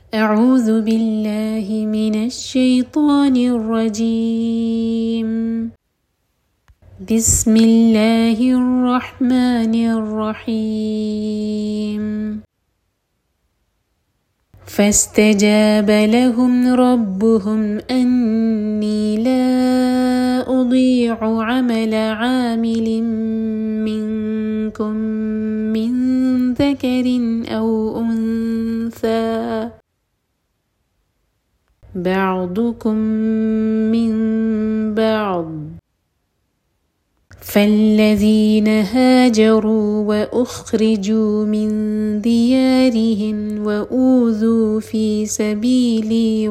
أعوذ بالله من الشيطان الرجيم. بسم الله الرحمن الرحيم. فاستجاب لهم ربهم أني لا أضيع عمل عامل منكم من ذكر أو أنثى بعضكم من بعض، فالذين هاجروا وأخرجوا من ديارهم وأوذوا في سبيلي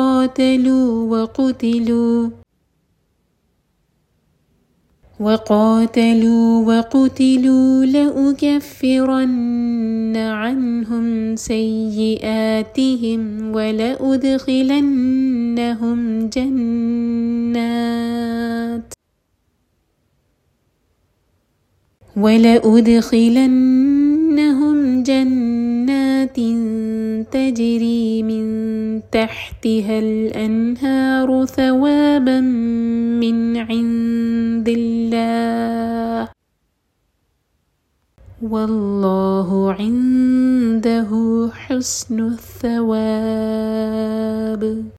وقاتلوا لأكفرن عنهم سيئاتهم ولأدخلنهم جنات تجري من تحتها الأنهار ثوابا من عند الله، والله عنده حسن الثواب.